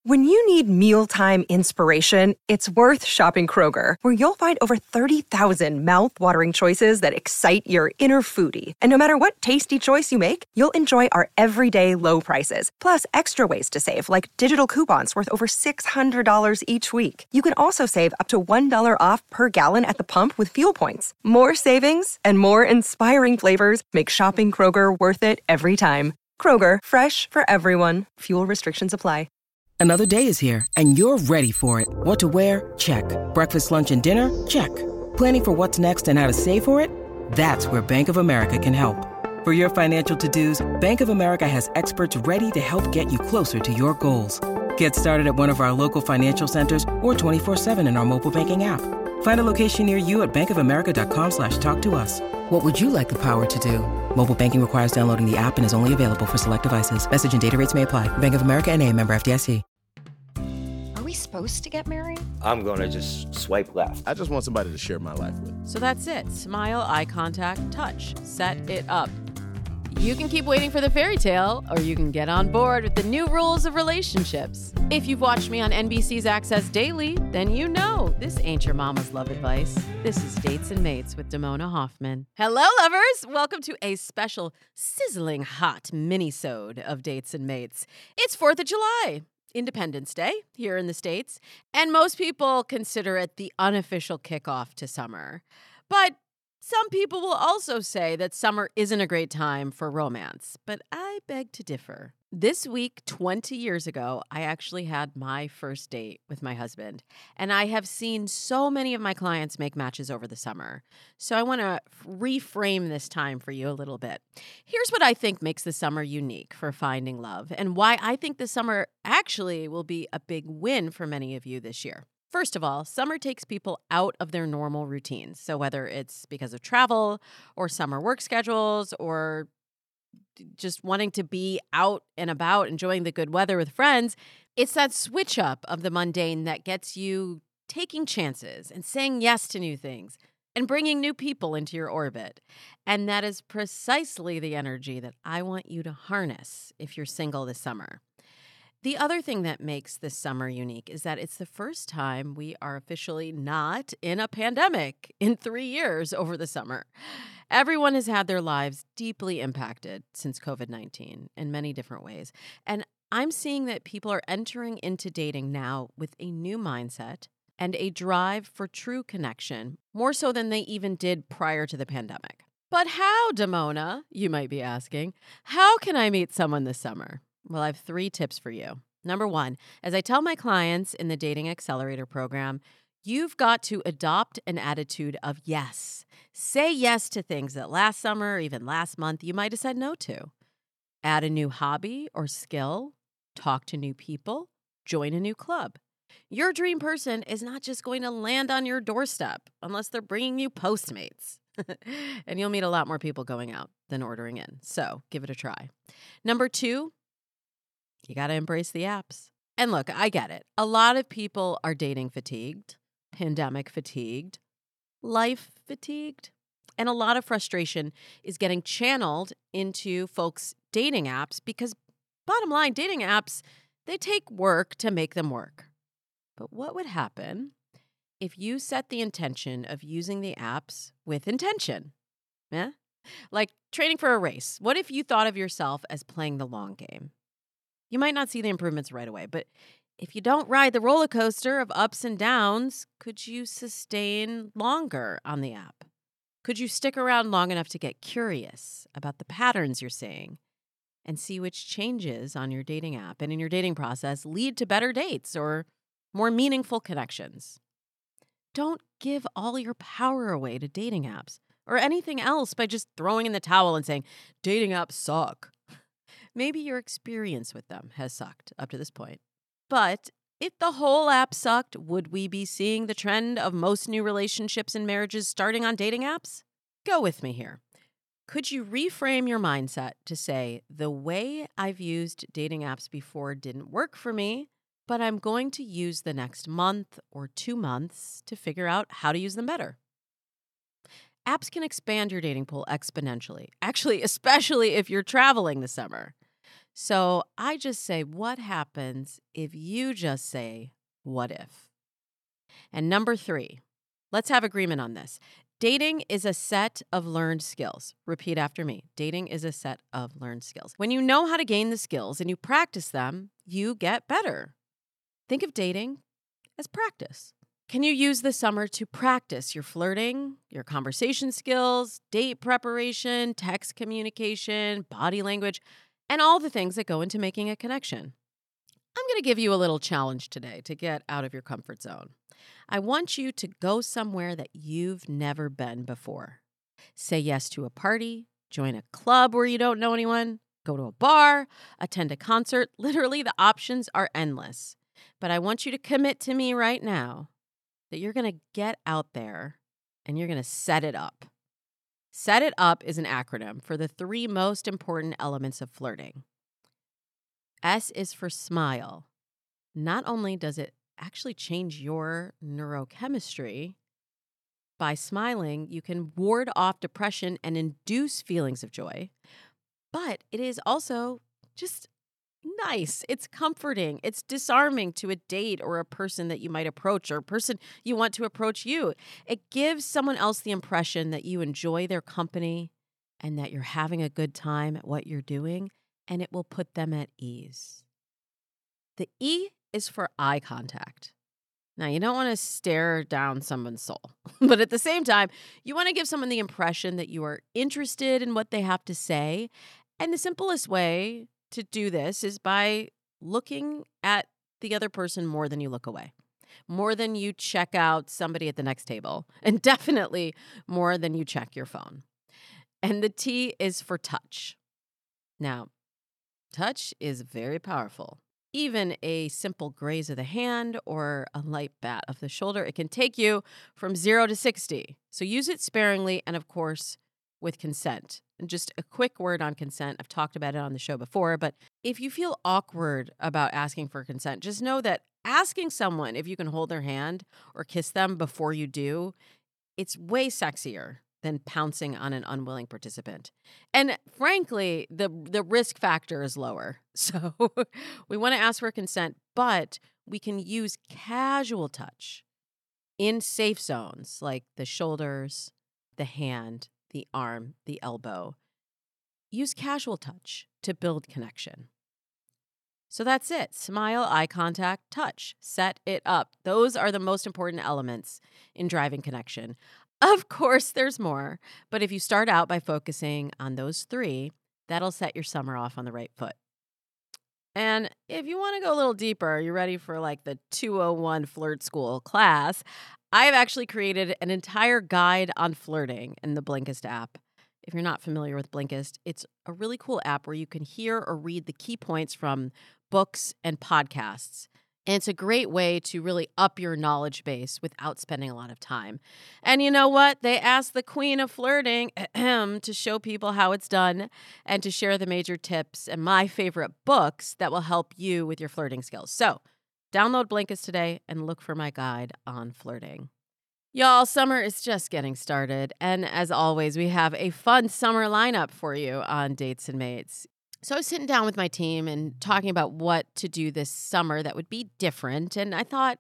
When you need mealtime inspiration, it's worth shopping Kroger, where you'll find over 30,000 mouth-watering choices that excite your inner foodie. And no matter what tasty choice you make, you'll enjoy our everyday low prices, plus extra ways to save, like digital coupons worth over $600 each week. You can also save up to $1 off per gallon at the pump with fuel points. More savings and more inspiring flavors make shopping Kroger worth it every time. Kroger, fresh for everyone. Fuel restrictions apply. Another day is here, and you're ready for it. What to wear? Check. Breakfast, lunch, and dinner? Check. Planning for what's next and how to save for it? That's where Bank of America can help. For your financial to-dos, Bank of America has experts ready to help get you closer to your goals. Get started at one of our local financial centers or 24/7 in our mobile banking app. Find a location near you at bankofamerica.com/talktous. What would you like the power to do? Mobile banking requires downloading the app and is only available for select devices. Message and data rates may apply. Bank of America N.A., member FDIC. Are we supposed to get married? I'm going to just swipe left. I just want somebody to share my life with. So that's it. Smile, eye contact, touch. Set it up. You can keep waiting for the fairy tale, or you can get on board with the new rules of relationships. If you've watched me on NBC's Access Daily, then you know this ain't your mama's love advice. This is Dates and Mates with Damona Hoffman. Hello, lovers! Welcome to a special, sizzling hot mini-sode of Dates and Mates. It's 4th of July, Independence Day here in the States, and most people consider it the unofficial kickoff to summer. But some people will also say that summer isn't a great time for romance, but I beg to differ. This week, 20 years ago, I actually had my first date with my husband, and I have seen so many of my clients make matches over the summer. So I want to reframe this time for you a little bit. Here's what I think makes the summer unique for finding love, and why I think the summer actually will be a big win for many of you this year. First of all, summer takes people out of their normal routines. So whether it's because of travel or summer work schedules or just wanting to be out and about, enjoying the good weather with friends, it's that switch up of the mundane that gets you taking chances and saying yes to new things and bringing new people into your orbit. And that is precisely the energy that I want you to harness if you're single this summer. The other thing that makes this summer unique is that it's the first time we are officially not in a pandemic in 3 years over the summer. Everyone has had their lives deeply impacted since COVID-19 in many different ways. And I'm seeing that people are entering into dating now with a new mindset and a drive for true connection, more so than they even did prior to the pandemic. But how, Damona, you might be asking, how can I meet someone this summer? Well, I have 3 tips for you. Number 1, as I tell my clients in the Dating Accelerator program, you've got to adopt an attitude of yes. Say yes to things that last summer or even last month you might have said no to. Add a new hobby or skill, talk to new people, join a new club. Your dream person is not just going to land on your doorstep unless they're bringing you Postmates. And you'll meet a lot more people going out than ordering in. So give it a try. Number 2, you got to embrace the apps. And look, I get it. A lot of people are dating fatigued, pandemic fatigued, life fatigued, and a lot of frustration is getting channeled into folks' dating apps because, bottom line, dating apps, they take work to make them work. But what would happen if you set the intention of using the apps with intention? Yeah? Like training for a race. What if you thought of yourself as playing the long game? You might not see the improvements right away, but if you don't ride the roller coaster of ups and downs, could you sustain longer on the app? Could you stick around long enough to get curious about the patterns you're seeing and see which changes on your dating app and in your dating process lead to better dates or more meaningful connections? Don't give all your power away to dating apps or anything else by just throwing in the towel and saying, dating apps suck. Maybe your experience with them has sucked up to this point. But if the whole app sucked, would we be seeing the trend of most new relationships and marriages starting on dating apps? Go with me here. Could you reframe your mindset to say, the way I've used dating apps before didn't work for me, but I'm going to use the next month or 2 months to figure out how to use them better? Apps can expand your dating pool exponentially. Actually, especially if you're traveling this summer. So I just say, what happens if you just say, what if? And number 3, let's have agreement on this. Dating is a set of learned skills. Repeat after me. Dating is a set of learned skills. When you know how to gain the skills and you practice them, you get better. Think of dating as practice. Can you use the summer to practice your flirting, your conversation skills, date preparation, text communication, body language, and all the things that go into making a connection? I'm going to give you a little challenge today to get out of your comfort zone. I want you to go somewhere that you've never been before. Say yes to a party, join a club where you don't know anyone, go to a bar, attend a concert. Literally, the options are endless. But I want you to commit to me right now that you're going to get out there and you're going to set it up. Set it up is an acronym for the 3 most important elements of flirting. S is for smile. Not only does it actually change your neurochemistry, by smiling, you can ward off depression and induce feelings of joy, but it is also just nice. It's comforting. It's disarming to a date or a person that you might approach or a person you want to approach you. It gives someone else the impression that you enjoy their company and that you're having a good time at what you're doing, and it will put them at ease. The E is for eye contact. Now, you don't want to stare down someone's soul, but at the same time, you want to give someone the impression that you are interested in what they have to say. And the simplest way to do this is by looking at the other person more than you look away, more than you check out somebody at the next table, and definitely more than you check your phone. And the T is for touch. Now, touch is very powerful. Even a simple graze of the hand or a light bat of the shoulder, it can take you from 0 to 60. So use it sparingly and, of course, with consent. And just a quick word on consent. I've talked about it on the show before, but if you feel awkward about asking for consent, just know that asking someone if you can hold their hand or kiss them before you do, it's way sexier than pouncing on an unwilling participant. And frankly, the risk factor is lower. So we want to ask for consent, but we can use casual touch in safe zones like the shoulders, the hand, the arm, the elbow. Use casual touch to build connection. So that's it. Smile, eye contact, touch. Set it up. Those are the most important elements in driving connection. Of course, there's more, but if you start out by focusing on those 3, that'll set your summer off on the right foot. And if you want to go a little deeper, you're ready for like the 201 Flirt School class, I've actually created an entire guide on flirting in the Blinkist app. If you're not familiar with Blinkist, it's a really cool app where you can hear or read the key points from books and podcasts. And it's a great way to really up your knowledge base without spending a lot of time. And you know what? They asked the queen of flirting to show people how it's done and to share the major tips and my favorite books that will help you with your flirting skills. So download Blinkist today and look for my guide on flirting. Y'all, summer is just getting started. And as always, we have a fun summer lineup for you on Dates and Mates. So I was sitting down with my team and talking about what to do this summer that would be different. And I thought,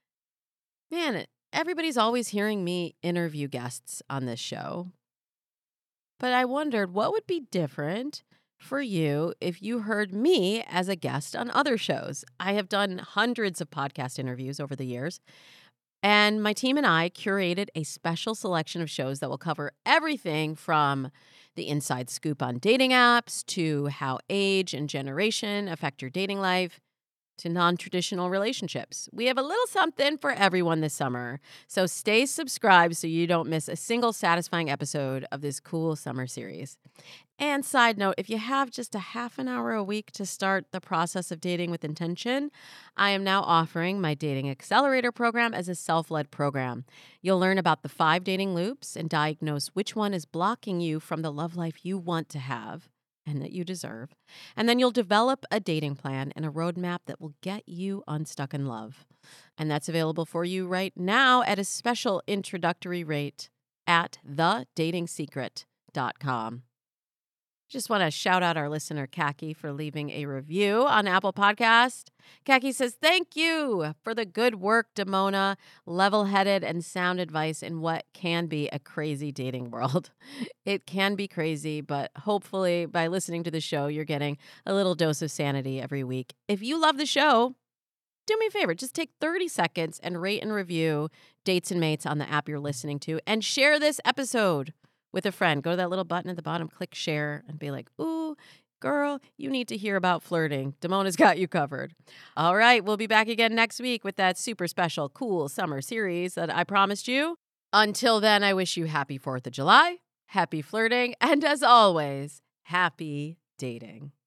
man, everybody's always hearing me interview guests on this show. But I wondered what would be different for you if you heard me as a guest on other shows. I have done hundreds of podcast interviews over the years. And my team and I curated a special selection of shows that will cover everything from the inside scoop on dating apps to how age and generation affect your dating life to non-traditional relationships. We have a little something for everyone this summer. So stay subscribed so you don't miss a single satisfying episode of this cool summer series. And side note, if you have just a half an hour a week to start the process of dating with intention, I am now offering my Dating Accelerator program as a self-led program. You'll learn about the 5 dating loops and diagnose which one is blocking you from the love life you want to have and that you deserve. And then you'll develop a dating plan and a roadmap that will get you unstuck in love. And that's available for you right now at a special introductory rate at thedatingsecret.com. Just want to shout out our listener, Kaki, for leaving a review on Apple Podcast. Kaki says, thank you for the good work, Damona. Level-headed and sound advice in what can be a crazy dating world. It can be crazy, but hopefully by listening to the show, you're getting a little dose of sanity every week. If you love the show, do me a favor. Just take 30 seconds and rate and review Dates and Mates on the app you're listening to, and share this episode with a friend. Go to that little button at the bottom, click share, and be like, ooh, girl, you need to hear about flirting. Damona's got you covered. All right, we'll be back again next week with that super special, cool summer series that I promised you. Until then, I wish you happy 4th of July, happy flirting, and as always, happy dating.